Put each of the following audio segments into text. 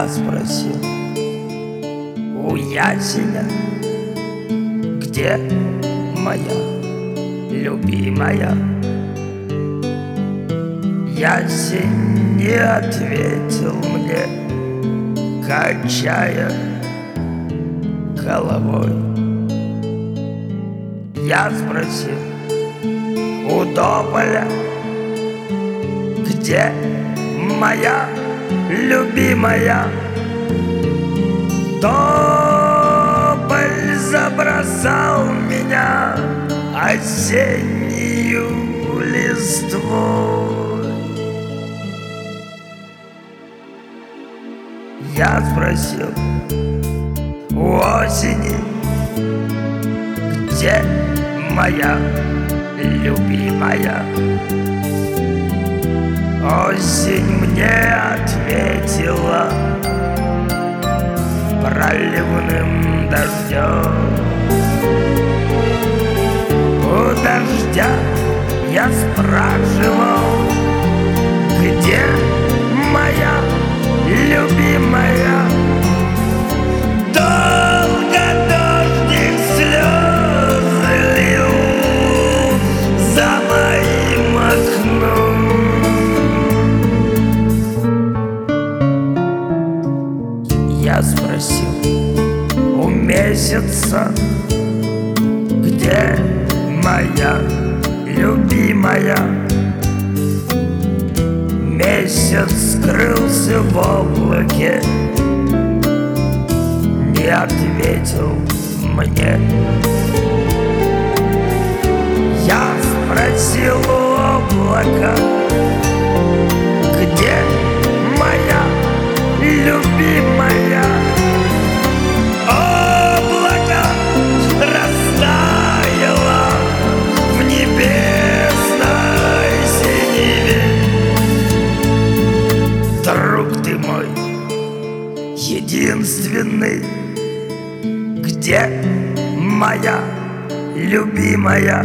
Я спросил у ясеня, где моя любимая. Ясень не ответил мне, качая головой. Я спросил у тополя, где моя любимая. Тополь забросал меня осеннюю листвой. Я спросил у осени, где моя любимая. Осень мне ответила проливным дождем. У дождя я спрашивал, где моя любимая. Долго дождик слезы лил за моим окном. Я спросил у месяца, где моя любимая. Месяц скрылся в облаке, не ответил мне. Я спросил у облака, где моя любимая. Облако растаяло в небесной синеве. Друг ты мой единственный, где моя любимая?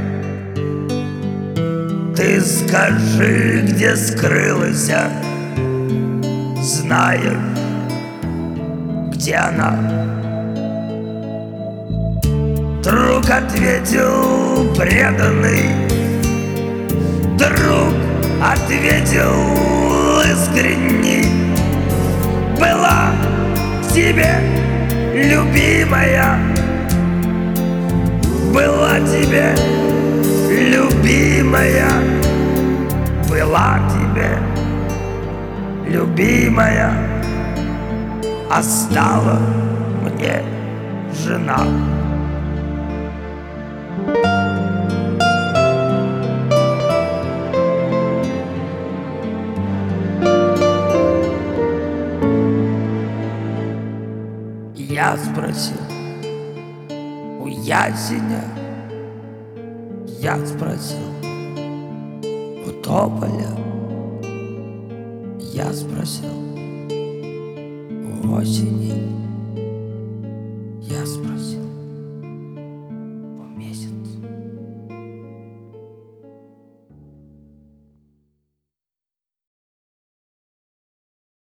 Ты скажи, где скрылась, знаю, где она. Друг ответил преданный, друг ответил искренний. Была тебе любимая, была тебе любимая, была тебе любимая, а стала мне жена. Я спросил у ясеня, я спросил у тополя, я спросил у осени.